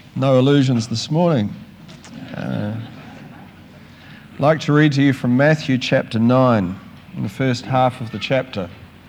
No illusions this morning. I'd like to read to you from Matthew chapter 9, in the first half of the chapter.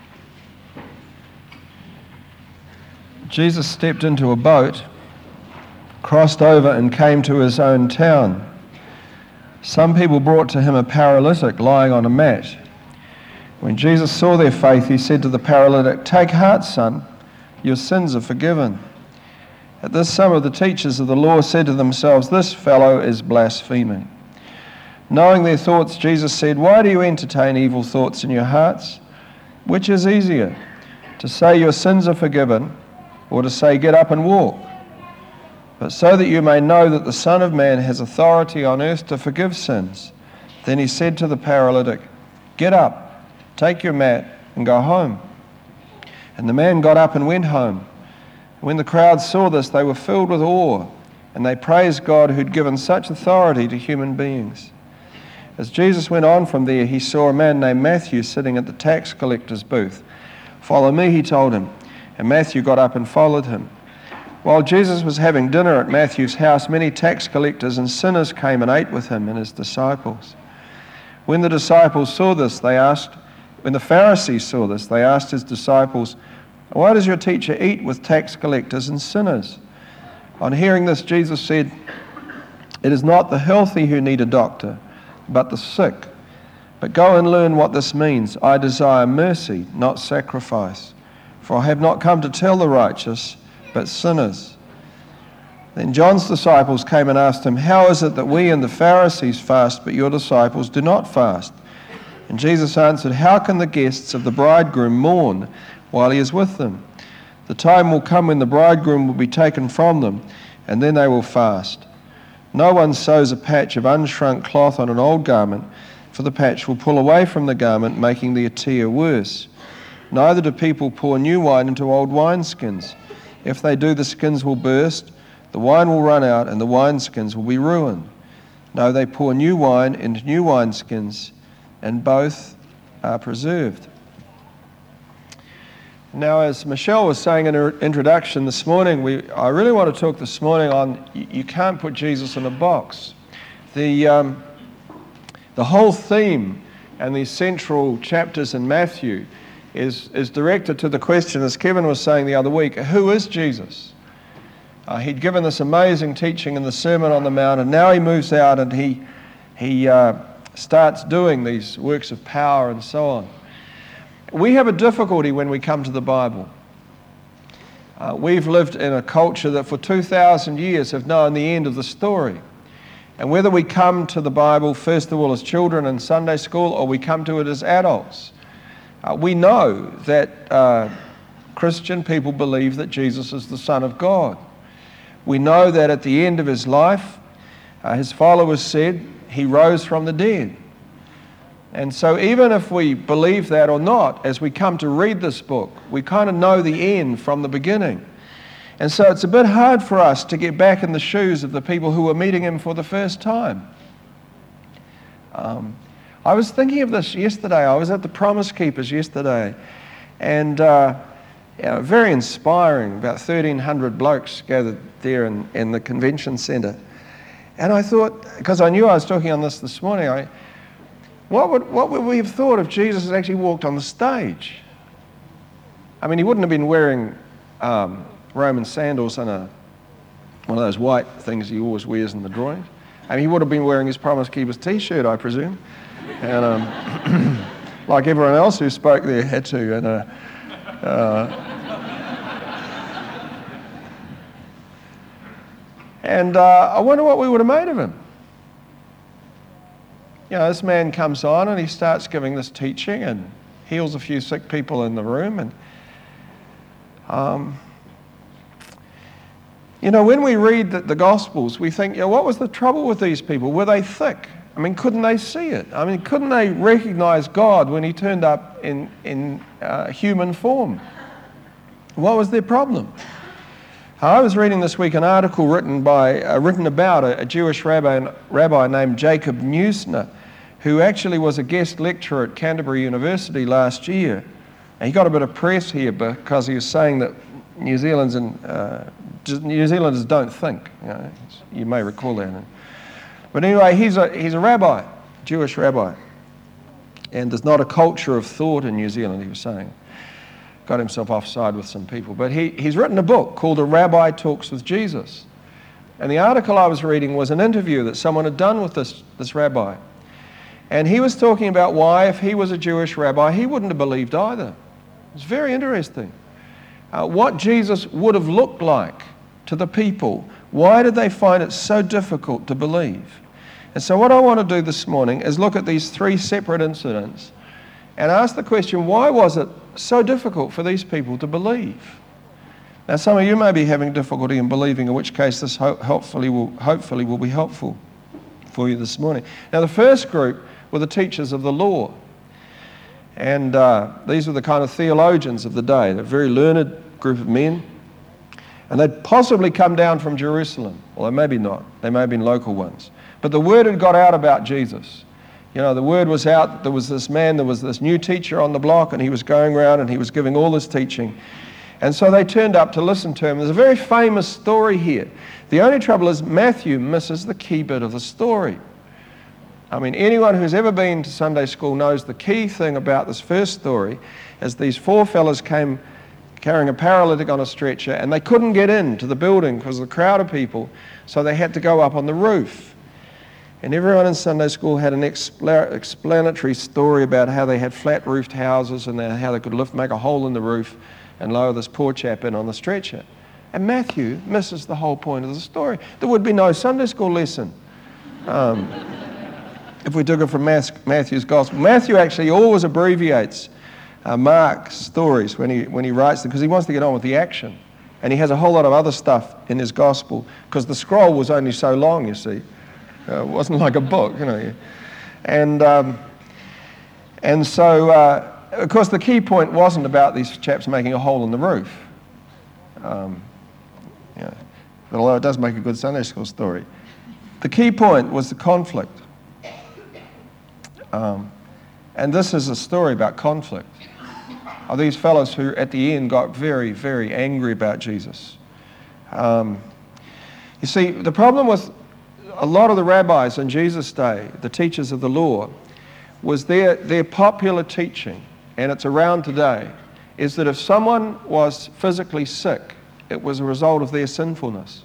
Jesus stepped into a boat, crossed over and came to his own town. Some people brought to him a paralytic lying on a mat. When Jesus saw their faith, he said to the paralytic, "Take heart, son, your sins are forgiven." At this, some of the teachers of the law said to themselves, "This fellow is blaspheming." Knowing their thoughts, Jesus said, "Why do you entertain evil thoughts in your hearts? Which is easier, to say your sins are forgiven, or to say get up and walk? But so that you may know that the Son of Man has authority on earth to forgive sins." Then he said to the paralytic, "Get up, take your mat, and go home." And the man got up and went home. When the crowd saw this, they were filled with awe, and they praised God who'd given such authority to human beings. As Jesus went on from there, he saw a man named Matthew sitting at the tax collector's booth. "Follow me," he told him, and Matthew got up and followed him. While Jesus was having dinner at Matthew's house, many tax collectors and sinners came and ate with him and his disciples. When the Pharisees saw this, they asked his disciples, "Why does your teacher eat with tax collectors and sinners?" On hearing this, Jesus said, "It is not the healthy who need a doctor, but the sick. But go and learn what this means. I desire mercy, not sacrifice. For I have not come to tell the righteous, but sinners." Then John's disciples came and asked him, "How is it that we and the Pharisees fast, but your disciples do not fast?" And Jesus answered, "How can the guests of the bridegroom mourn while he is with them? The time will come when the bridegroom will be taken from them, and then they will fast. No one sews a patch of unshrunk cloth on an old garment, for the patch will pull away from the garment, making the tear worse. Neither do people pour new wine into old wineskins. If they do, the skins will burst, the wine will run out, and the wineskins will be ruined. No, they pour new wine into new wineskins, and both are preserved." Now, as Michelle was saying in her introduction this morning, I really want to talk this morning on you can't put Jesus in a box. The whole theme and the central chapters in Matthew is directed to the question, as Kevin was saying the other week, who is Jesus? He'd given this amazing teaching in the Sermon on the Mount, and now he moves out and he starts doing these works of power and so on. We have a difficulty when we come to the Bible. We've lived in a culture that for 2,000 years have known the end of the story. And whether we come to the Bible, first of all, as children in Sunday school, or we come to it as adults, we know that Christian people believe that Jesus is the Son of God. We know that at the end of his life, his followers said he rose from the dead. And so even if we believe that or not, as we come to read this book, we kind of know the end from the beginning. And so it's a bit hard for us to get back in the shoes of the people who were meeting him for the first time. I was thinking of this yesterday. I was at the Promise Keepers yesterday, and very inspiring. About 1,300 blokes gathered there in the convention centre. And I thought, because I knew I was talking on this morning, what would we have thought if Jesus had actually walked on the stage? I mean, he wouldn't have been wearing Roman sandals and one of those white things he always wears in the drawings. I mean, he would have been wearing his Promise Keepers t-shirt, I presume. And like everyone else who spoke there had to. And I wonder what we would have made of him. You know, this man comes on and he starts giving this teaching and heals a few sick people in the room. And, when we read the Gospels, we think, what was the trouble with these people? Were they thick? I mean, couldn't they see it? I mean, couldn't they recognize God when he turned up in human form? What was their problem? I was reading this week an article written about a Jewish rabbi named Jacob Neusner, who actually was a guest lecturer at Canterbury University last year. And he got a bit of press here because he was saying that New Zealand's New Zealanders don't think. You may recall that. But anyway, he's a rabbi, Jewish rabbi. And there's not a culture of thought in New Zealand, he was saying. Got himself offside with some people. But he's written a book called A Rabbi Talks with Jesus. And the article I was reading was an interview that someone had done with this rabbi. And he was talking about why, if he was a Jewish rabbi, he wouldn't have believed either. It's very interesting. What Jesus would have looked like to the people. Why did they find it so difficult to believe? And so what I want to do this morning is look at these three separate incidents and ask the question, why was it so difficult for these people to believe? Now, some of you may be having difficulty in believing, in which case this hopefully will be helpful for you this morning. Now, the first group were the teachers of the law. And these were the kind of theologians of the day, a very learned group of men. And they'd possibly come down from Jerusalem. Well, maybe not. They may have been local ones. But the word had got out about Jesus. The word was out. There was this man, there was this new teacher on the block, and he was going around and he was giving all this teaching. And so they turned up to listen to him. There's a very famous story here. The only trouble is Matthew misses the key bit of the story. I mean, anyone who's ever been to Sunday school knows the key thing about this first story is these four fellas came carrying a paralytic on a stretcher, and they couldn't get into the building because of the crowd of people, so they had to go up on the roof. And everyone in Sunday school had an explanatory story about how they had flat-roofed houses and how they could make a hole in the roof and lower this poor chap in on the stretcher. And Matthew misses the whole point of the story. There would be no Sunday school lesson if we took it from Matthew's gospel. Matthew actually always abbreviates Mark's stories when he writes them, because he wants to get on with the action. And he has a whole lot of other stuff in his gospel, because the scroll was only so long, you see. It wasn't like a book, And so, of course, the key point wasn't about these chaps making a hole in the roof. But although it does make a good Sunday school story. The key point was the conflict. And this is a story about conflict. Of these fellows who at the end got very, very angry about Jesus. You see, the problem with a lot of the rabbis in Jesus' day, the teachers of the law, was their popular teaching, and it's around today, is that if someone was physically sick, it was a result of their sinfulness.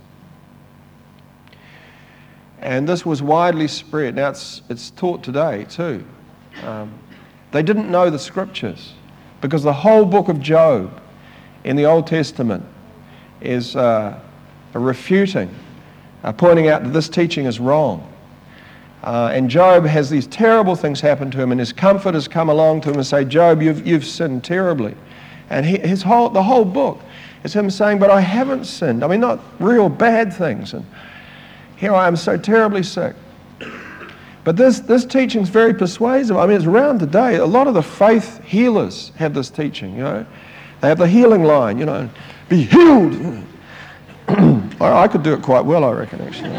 And this was widely spread. Now it's taught today too. They didn't know the scriptures, because the whole book of Job in the Old Testament is a refuting, pointing out that this teaching is wrong. And Job has these terrible things happen to him, and his comforters come along to him and say, Job, you've sinned terribly. And the whole book is him saying, but I haven't sinned. I mean, not real bad things. And here I am so terribly sick. But this teaching is very persuasive. I mean, it's around today. A lot of the faith healers have this teaching, They have the healing line, be healed. I could do it quite well, I reckon, actually.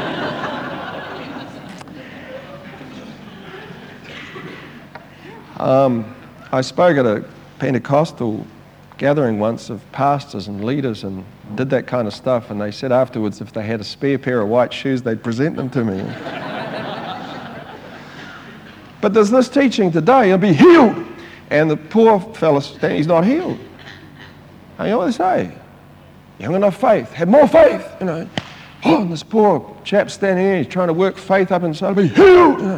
I spoke at a Pentecostal gathering once of pastors and leaders and did that kind of stuff, and they said afterwards if they had a spare pair of white shoes, they'd present them to me. But there's this teaching today, he'll be healed. And the poor fellow, he's not healed. And you know what they say? You haven't enough faith. Have more faith, Oh, and this poor chap standing there, he's trying to work faith up inside, be healed,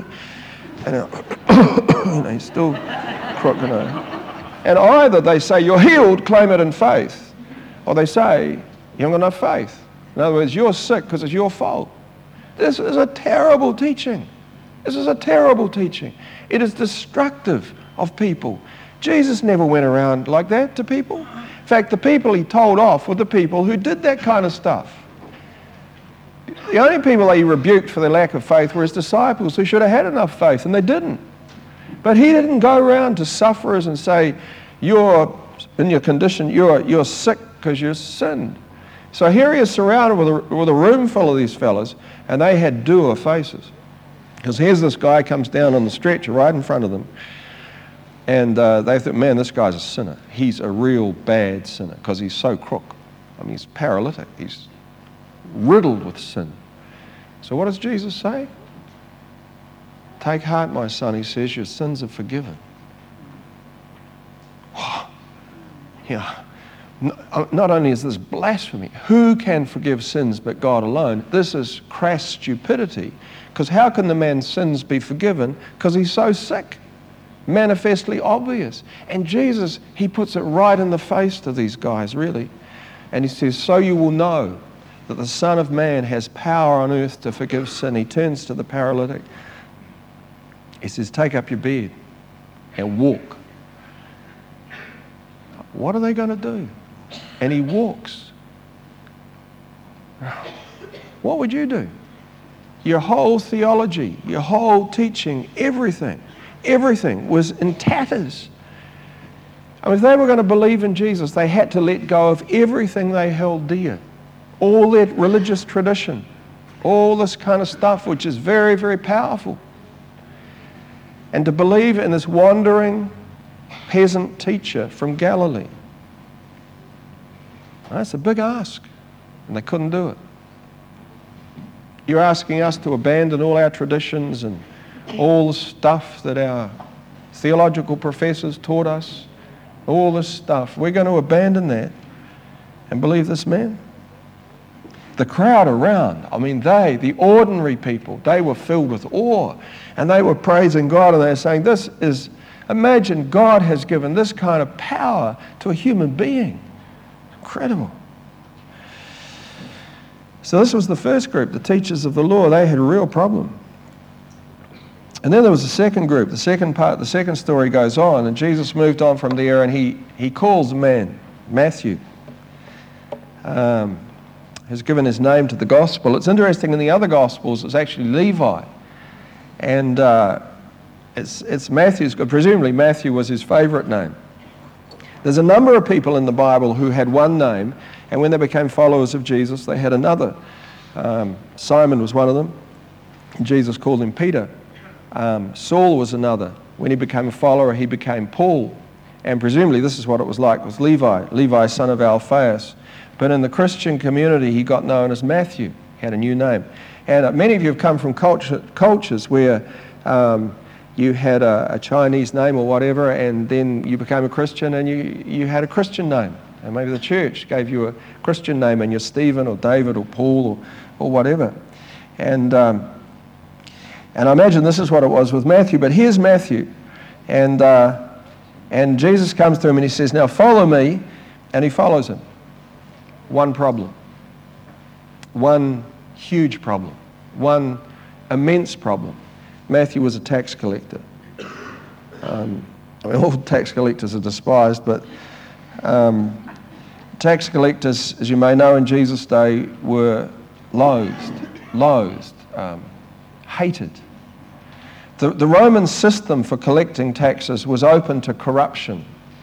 And he's still crooked, And either they say, you're healed, claim it in faith. Or they say, you haven't got enough faith. In other words, you're sick because it's your fault. This is a terrible teaching. This is a terrible teaching. It is destructive of people. Jesus never went around like that to people. In fact, the people he told off were the people who did that kind of stuff. The only people he rebuked for their lack of faith were his disciples, who should have had enough faith, and they didn't. But he didn't go around to sufferers and say, you're in your condition, you're sick because you sinned. So here he is surrounded with a room full of these fellas, and they had dour faces. Because here's this guy comes down on the stretcher right in front of them, and they thought, man, this guy's a sinner. He's a real bad sinner because he's so crook. I mean, he's paralytic. He's riddled with sin. So what does Jesus say? Take heart, my son, he says, your sins are forgiven. Yeah. Not only is this blasphemy, who can forgive sins but God alone? This is crass stupidity. Because how can the man's sins be forgiven? Because he's so sick. Manifestly obvious. And Jesus, he puts it right in the face to these guys, really. And he says, so you will know that the Son of Man has power on earth to forgive sin. He turns to the paralytic. He says, take up your bed and walk. What are they going to do? And he walks. What would you do? Your whole theology, your whole teaching, everything was in tatters. I mean, if they were going to believe in Jesus, they had to let go of everything they held dear. All their religious tradition, all this kind of stuff, which is very, very powerful. And to believe in this wandering peasant teacher from Galilee. That's a big ask, and they couldn't do it. You're asking us to abandon all our traditions and all the stuff that our theological professors taught us, all this stuff. We're going to abandon that and believe this man? The crowd around, I mean, the ordinary people, they were filled with awe, and they were praising God, and they were saying, imagine God has given this kind of power to a human being. Incredible. So this was the first group, the teachers of the law. They had a real problem. And then there was the second group. The second story goes on, and Jesus moved on from there, and he calls a man, Matthew, has given his name to the gospel. It's interesting, in the other gospels, it's actually Levi. And it's Matthew's, presumably Matthew was his favorite name. There's a number of people in the Bible who had one name, and when they became followers of Jesus, they had another. Simon was one of them. Jesus called him Peter. Saul was another. When he became a follower, he became Paul. And presumably this is what it was like with Levi, son of Alphaeus. But in the Christian community, he got known as Matthew. He had a new name. And many of you have come from cultures where you had a Chinese name or whatever, and then you became a Christian and you had a Christian name. And maybe the church gave you a Christian name, and you're Stephen or David or Paul or whatever. And I imagine this is what it was with Matthew. But here's Matthew. And Jesus comes to him and he says, now follow me. And he follows him. One problem. One huge problem. One immense problem. Matthew was a tax collector. All tax collectors are despised, but tax collectors, as you may know, in Jesus' day were loathed, hated. The Roman system for collecting taxes was open to corruption.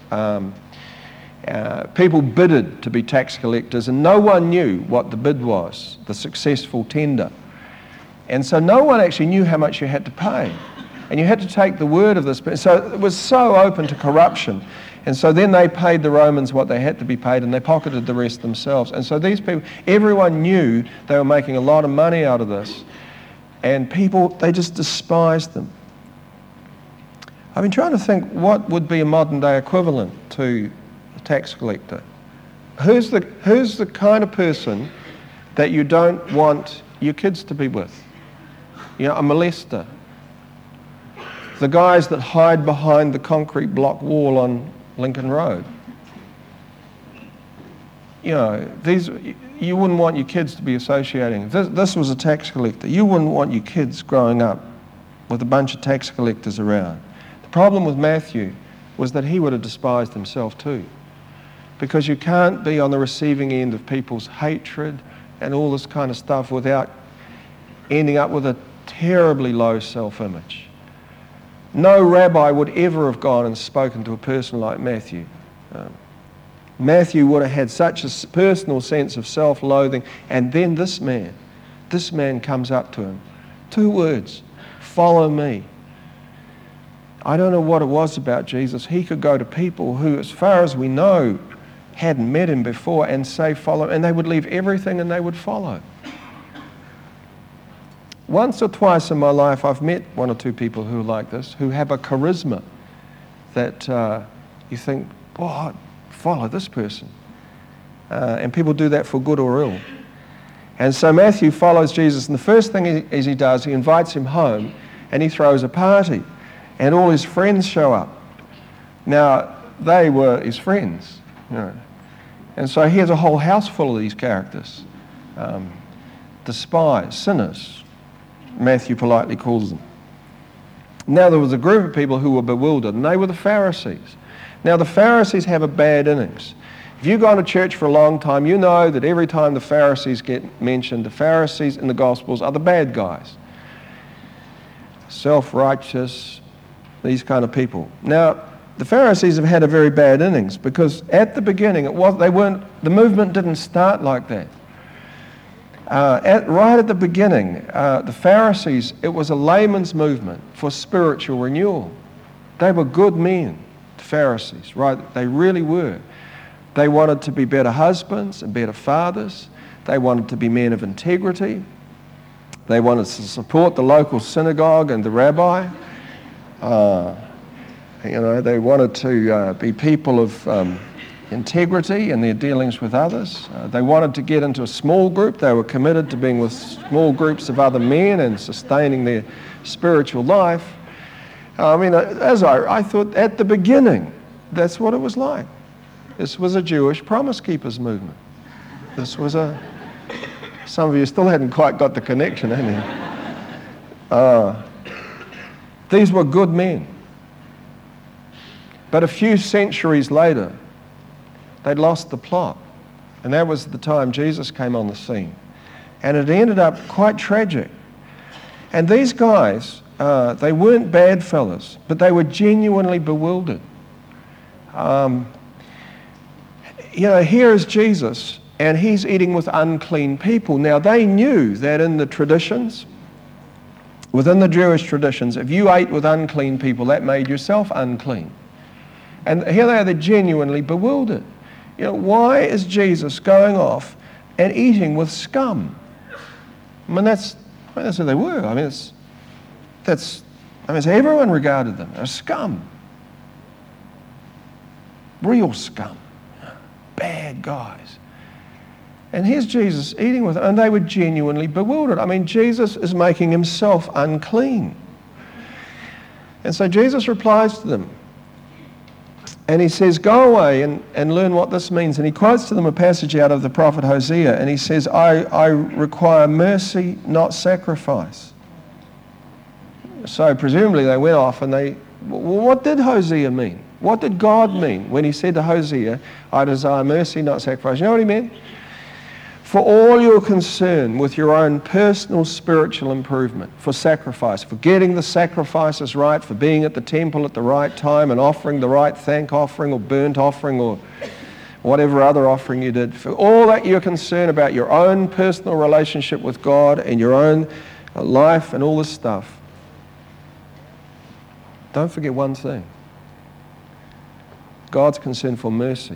People bidded to be tax collectors, and no one knew what the bid was, the successful tender. And so no one actually knew how much you had to pay. And you had to take the word of this. So it was so open to corruption. And so then they paid the Romans what they had to be paid, and they pocketed the rest themselves. And so these people, everyone knew they were making a lot of money out of this. And people, they just despised them. I've been trying to think what would be a modern day equivalent to a tax collector. Who's the kind of person that you don't want your kids to be with? You know, a molester. The guys that hide behind the concrete block wall on Lincoln Road. You know, you wouldn't want your kids to be associating. This was a tax collector. You wouldn't want your kids growing up with a bunch of tax collectors around. The problem with Matthew was that he would have despised himself too. Because you can't be on the receiving end of people's hatred and all this kind of stuff without ending up with a terribly low self-image. No rabbi would ever have gone and spoken to a person like Matthew. Matthew would have had such a personal sense of self-loathing, and then this man comes up to him. 2 words, follow me. I don't know what it was about Jesus. He could go to people who, as far as we know, hadn't met him before and say follow, and they would leave everything and they would follow. Once or twice in my life I've met one or two people who are like this, who have a charisma that you think, oh, I'd follow this person. And people do that for good or ill. And so Matthew follows Jesus, and the first thing he does, he invites him home and he throws a party. And all his friends show up. Now, they were his friends. You know. And so he has a whole house full of these characters. Despised, sinners, Matthew politely calls them. Now there was a group of people who were bewildered, and they were the Pharisees. Now the Pharisees have a bad innings. If you've gone to church for a long time, you know that every time the Pharisees get mentioned, the Pharisees in the Gospels are the bad guys. Self-righteous, these kind of people. Now, the Pharisees have had a very bad innings because at the beginning, the movement didn't start like that. Right at the beginning, the Pharisees, it was a layman's movement for spiritual renewal. They were good men, the Pharisees, right? They really were. They wanted to be better husbands and better fathers. They wanted to be men of integrity. They wanted to support the local synagogue and the rabbi. They wanted to be people of integrity in their dealings with others. They wanted to get into a small group. They were committed to being with small groups of other men and sustaining their spiritual life. I thought at the beginning, that's what it was like. This was a Jewish Promise Keepers movement. Some of you still hadn't quite got the connection, hadn't you? These were good men. But a few centuries later, they'd lost the plot. And that was the time Jesus came on the scene. And it ended up quite tragic. And these guys, they weren't bad fellas, but they were genuinely bewildered. Here is Jesus, and he's eating with unclean people. Now, they knew that in the traditions, within the Jewish traditions, if you ate with unclean people, that made yourself unclean. And here they are, they're genuinely bewildered. Why is Jesus going off and eating with scum? That's who they were. That's everyone regarded them as scum. Real scum. Bad guys. And here's Jesus eating with them, and they were genuinely bewildered. Jesus is making himself unclean. And so Jesus replies to them, and he says, go away and learn what this means. And he quotes to them a passage out of the prophet Hosea, and he says, I require mercy, not sacrifice. So presumably they went off and what did Hosea mean? What did God mean when he said to Hosea, I desire mercy, not sacrifice? You know what he meant? For all your concern with your own personal spiritual improvement, for sacrifice, for getting the sacrifices right, for being at the temple at the right time and offering the right thank offering or burnt offering or whatever other offering you did, for all that you're concerned about your own personal relationship with God and your own life and all this stuff, don't forget one thing. God's concern for mercy.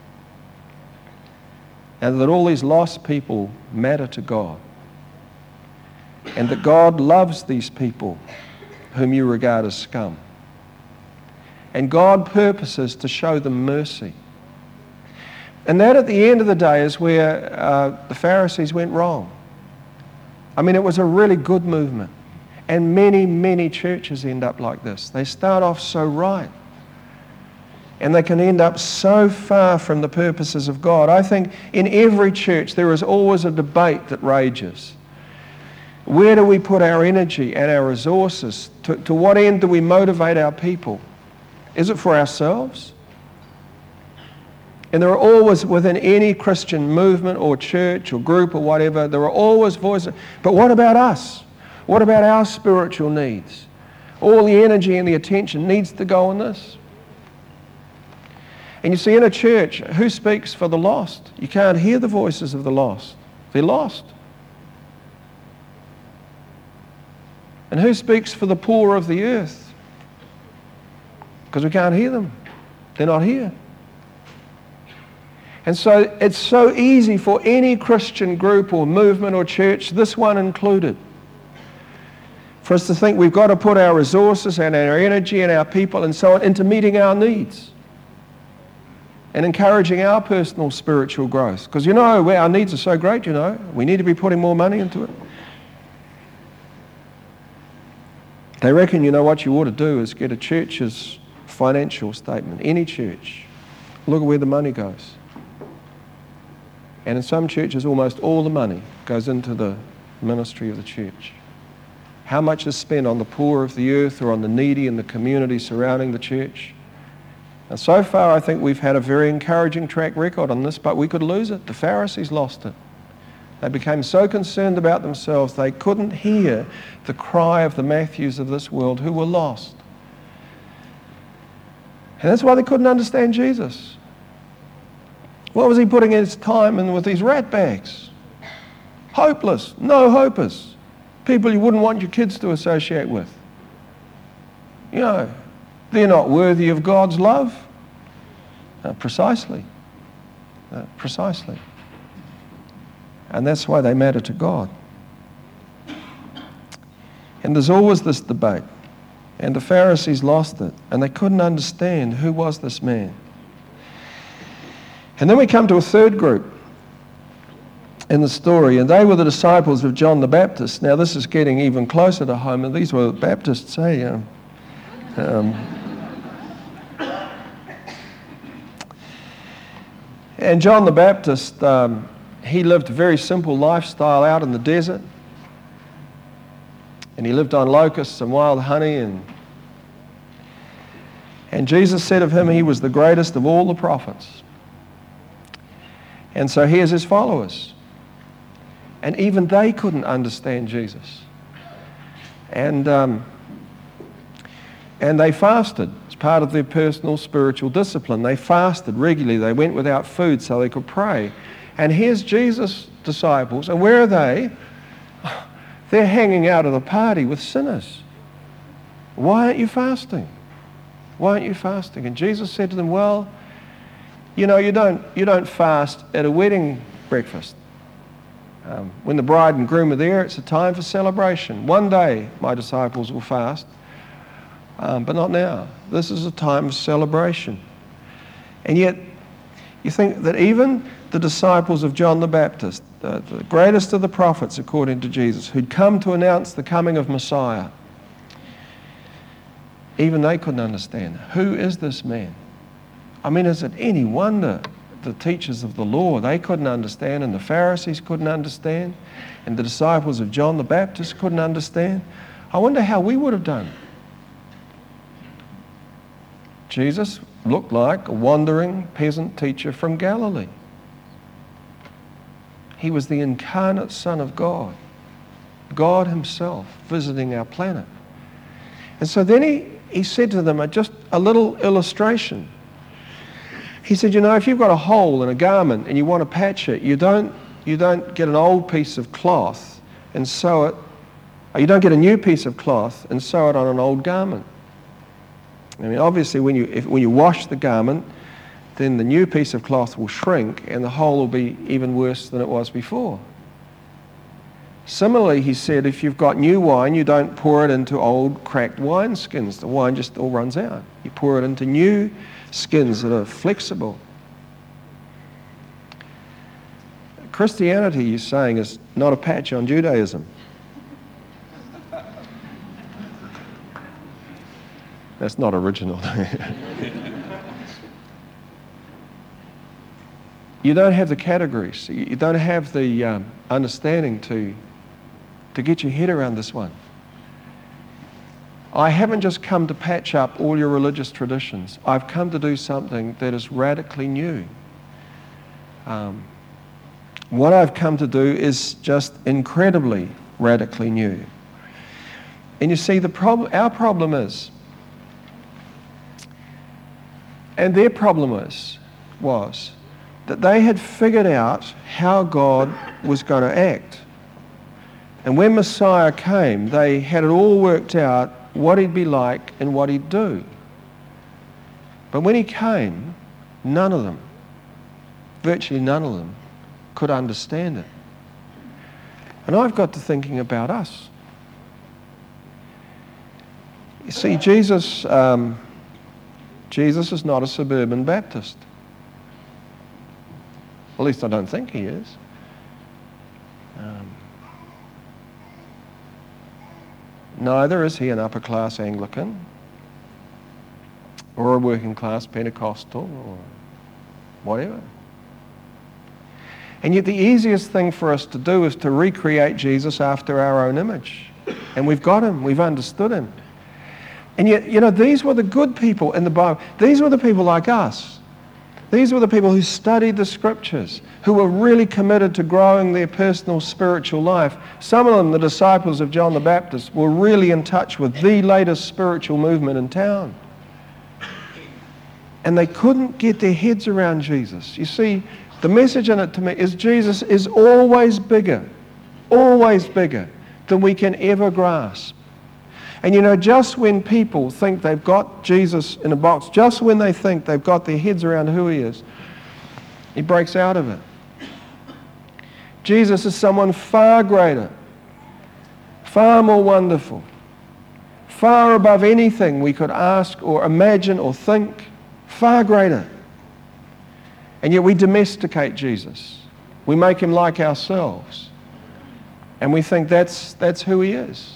And that all these lost people matter to God. And that God loves these people whom you regard as scum. And God purposes to show them mercy. And that at the end of the day is where the Pharisees went wrong. It was a really good movement. And many, many churches end up like this. They start off so right. And they can end up so far from the purposes of God. I think in every church there is always a debate that rages. Where do we put our energy and our resources? To what end do we motivate our people? Is it for ourselves? And there are always, within any Christian movement or church or group or whatever, there are always voices. But what about us? What about our spiritual needs? All the energy and the attention needs to go on this. And you see, in a church, who speaks for the lost? You can't hear the voices of the lost. They're lost. And who speaks for the poor of the earth? Because we can't hear them. They're not here. And so it's so easy for any Christian group or movement or church, this one included, for us to think we've got to put our resources and our energy and our people and so on into meeting our needs and encouraging our personal spiritual growth. Because our needs are so great, we need to be putting more money into it. They reckon, what you ought to do is get a church's financial statement, any church. Look at where the money goes. And in some churches, almost all the money goes into the ministry of the church. How much is spent on the poor of the earth or on the needy in the community surrounding the church? And so far, I think we've had a very encouraging track record on this, but we could lose it. The Pharisees lost it. They became so concerned about themselves, they couldn't hear the cry of the Matthews of this world who were lost. And that's why they couldn't understand Jesus. What was he putting his time in with these rat bags? Hopeless, no-hopers. People you wouldn't want your kids to associate with. They're not worthy of God's love. Precisely. Precisely. And that's why they matter to God. And there's always this debate. And the Pharisees lost it. And they couldn't understand who was this man. And then we come to a third group in the story, and they were the disciples of John the Baptist. Now this is getting even closer to home, and these were Baptists, eh? And John the Baptist, he lived a very simple lifestyle out in the desert. And he lived on locusts and wild honey. And Jesus said of him, he was the greatest of all the prophets. And so here's his followers. And even they couldn't understand Jesus. And they fasted. It's part of their personal spiritual discipline. They fasted regularly. They went without food so they could pray. And here's Jesus' disciples. And where are they? They're hanging out at a party with sinners. Why aren't you fasting? Why aren't you fasting? And Jesus said to them, well, you don't fast at a wedding breakfast. When the bride and groom are there, it's a time for celebration. One day my disciples will fast, but not now. This is a time of celebration. And yet, you think that even the disciples of John the Baptist, the greatest of the prophets according to Jesus, who'd come to announce the coming of Messiah, even they couldn't understand. Who is this man? I mean, is it any wonder the teachers of the law, they couldn't understand, and the Pharisees couldn't understand, and the disciples of John the Baptist couldn't understand? I wonder how we would have done. Jesus looked like a wandering peasant teacher from Galilee. He was the incarnate Son of God, God himself visiting our planet. And so then he said to them just a little illustration. He said, if you've got a hole in a garment and you want to patch it, you don't get an old piece of cloth and sew it, or you don't get a new piece of cloth and sew it on an old garment. I mean, obviously when you wash the garment, then the new piece of cloth will shrink and the hole will be even worse than it was before. Similarly, he said, if you've got new wine, you don't pour it into old cracked wine skins. The wine just all runs out. You pour it into new skins that are flexible. Christianity, he's saying, is not a patch on Judaism. That's not original. You don't have the categories. You don't have the understanding to get your head around this one. I haven't just come to patch up all your religious traditions. I've come to do something that is radically new. What I've come to do is just incredibly radically new. And you see, our problem is, and their problem was that they had figured out how God was going to act. And when Messiah came, they had it all worked out, what he'd be like and what he'd do. But when he came, none of them virtually none of them could understand it. And I've got to thinking about us. You see, Jesus is not a suburban Baptist. At least I don't think he is. Neither is he an upper-class Anglican or a working-class Pentecostal or whatever. And yet the easiest thing for us to do is to recreate Jesus after our own image. And we've got him, we've understood him. And yet, you know, these were the good people in the Bible. These were the people like us. These were the people who studied the Scriptures, who were really committed to growing their personal spiritual life. Some of them, the disciples of John the Baptist, were really in touch with the latest spiritual movement in town. And they couldn't get their heads around Jesus. You see, the message in it to me is Jesus is always bigger than we can ever grasp. And you know, just when people think they've got Jesus in a box, just when they think they've got their heads around who he is, he breaks out of it. Jesus is someone far greater, far more wonderful, far above anything we could ask or imagine or think, far greater. And yet we domesticate Jesus. We make him like ourselves. And we think that's who he is.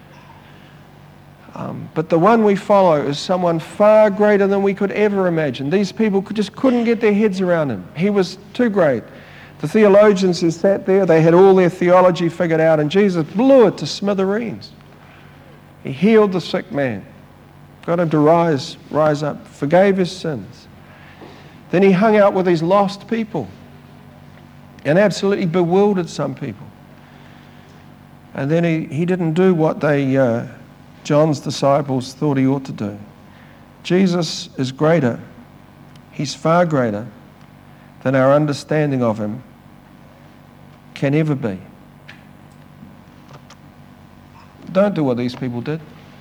But the one we follow is someone far greater than we could ever imagine. These people just couldn't get their heads around him. He was too great. The theologians who sat there, they had all their theology figured out, and Jesus blew it to smithereens. He healed the sick man, got him to rise up, forgave his sins. Then he hung out with these lost people and absolutely bewildered some people. And then he didn't do what John's disciples thought he ought to do. Jesus is greater. He's far greater than our understanding of him can ever be. Don't do what these people did.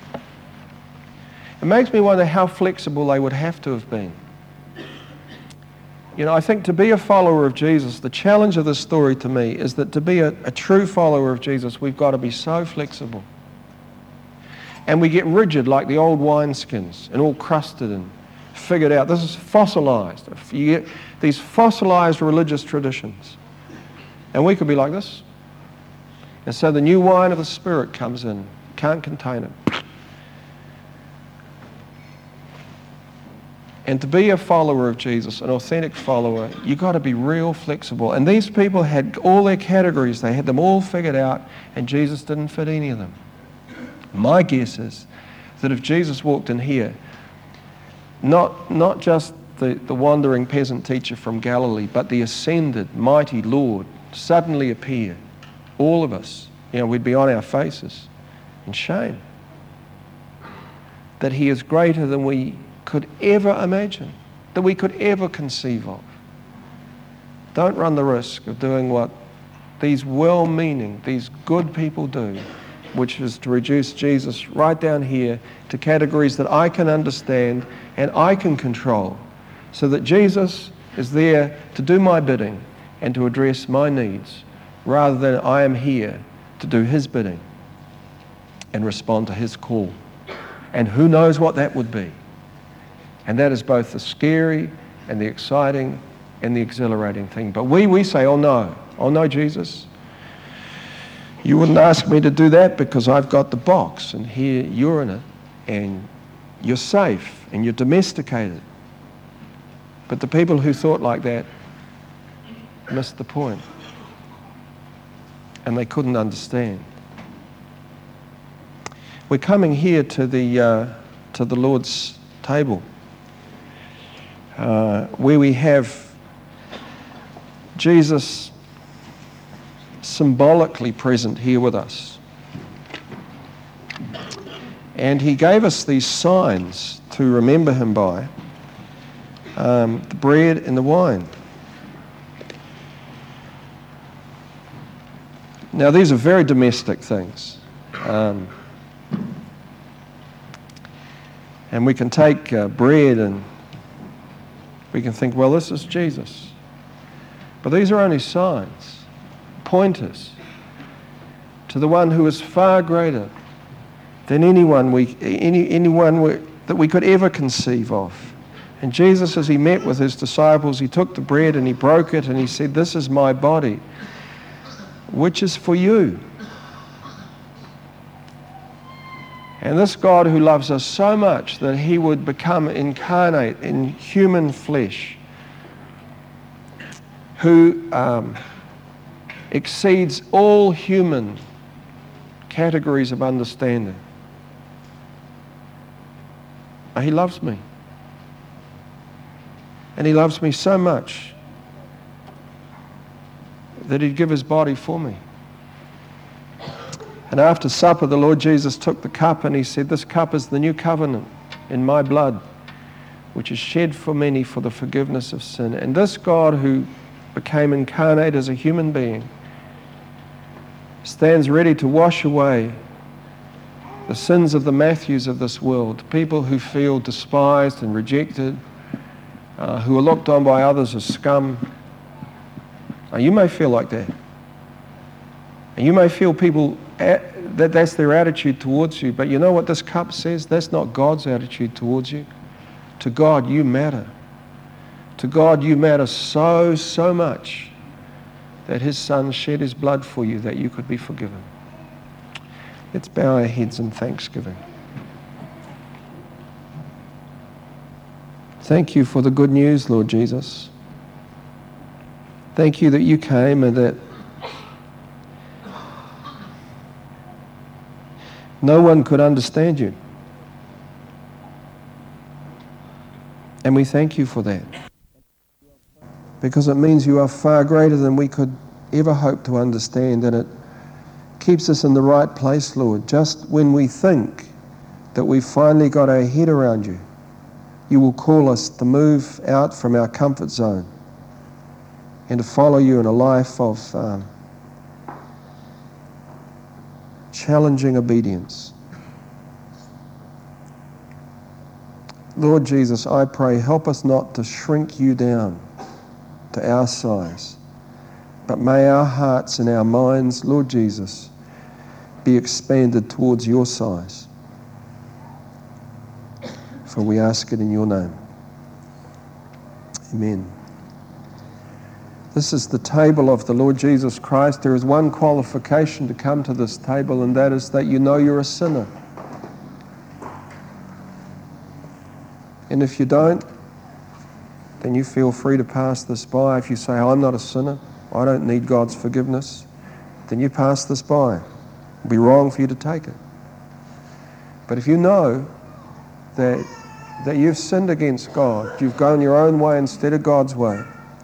It makes me wonder how flexible they would have to have been. You know, I think to be a follower of Jesus, the challenge of this story to me is that to be a true follower of Jesus, we've got to be so flexible. And we get rigid like the old wineskins and all crusted and figured out. This is fossilized. You get these fossilized religious traditions. And we could be like this. And so the new wine of the Spirit comes in. Can't contain it. And to be a follower of Jesus, an authentic follower, you've got to be real flexible. And these people had all their categories. They had them all figured out, and Jesus didn't fit any of them. My guess is that if Jesus walked in here, not just the wandering peasant teacher from Galilee, but the ascended, mighty Lord suddenly appeared, all of us, you know, we'd be on our faces in shame. That he is greater than we could ever imagine, that we could ever conceive of. Don't run the risk of doing what these well-meaning, these good people do, which is to reduce Jesus right down here to categories that I can understand and I can control, so that Jesus is there to do my bidding and to address my needs, rather than I am here to do his bidding and respond to his call. And who knows what that would be. And that is both the scary and the exciting and the exhilarating thing. But we say, oh no, Jesus, you wouldn't ask me to do that because I've got the box and here you're in it and you're safe and you're domesticated. But the people who thought like that missed the point and they couldn't understand. We're coming here to the Lord's table where we have Jesus symbolically present here with us. And he gave us these signs to remember him by, the bread and the wine. Now these are very domestic things. And we can take bread and we can think, well, this is Jesus. But these are only signs, pointers to the one who is far greater than anyone that we could ever conceive of. And Jesus, as he met with his disciples, he took the bread and he broke it and he said, "This is my body, which is for you." And this God who loves us so much that he would become incarnate in human flesh, who exceeds all human categories of understanding. He loves me. And he loves me so much that he'd give his body for me. And after supper, the Lord Jesus took the cup and he said, "This cup is the new covenant in my blood, which is shed for many for the forgiveness of sin." And this God who became incarnate as a human being stands ready to wash away the sins of the Matthews of this world, people who feel despised and rejected, who are looked on by others as scum. You may feel like that. And you may feel people, that's their attitude towards you. But you know what this cup says? That's not God's attitude towards you. To God, you matter. To God, you matter so, so much that his Son shed his blood for you that you could be forgiven. Let's bow our heads in thanksgiving. Thank you for the good news, Lord Jesus. Thank you that you came and that no one could understand you. And we thank you for that. Because it means you are far greater than we could ever hope to understand, and it keeps us in the right place, Lord. Just when we think that we've finally got our head around you, you will call us to move out from our comfort zone and to follow you in a life of challenging obedience. Lord Jesus, I pray, help us not to shrink you down to our size, but may our hearts and our minds, Lord Jesus, be expanded towards your size. For we ask it in your name. Amen. This is the table of the Lord Jesus Christ. There is one qualification to come to this table, and that is that you know you're a sinner. And if you don't, then you feel free to pass this by. If you say, "I'm not a sinner, I don't need God's forgiveness," then you pass this by. It'd be wrong for you to take it. But if you know that you've sinned against God, you've gone your own way instead of God's way,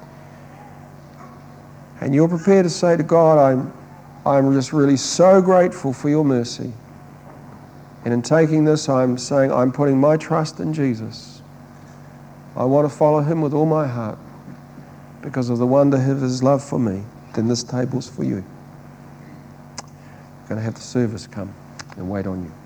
and you're prepared to say to God, I'm just really so grateful for your mercy, and in taking this I'm saying I'm putting my trust in Jesus. I want to follow him with all my heart because of the wonder of his love for me. Then this table's for you. I'm going to have the service come and wait on you.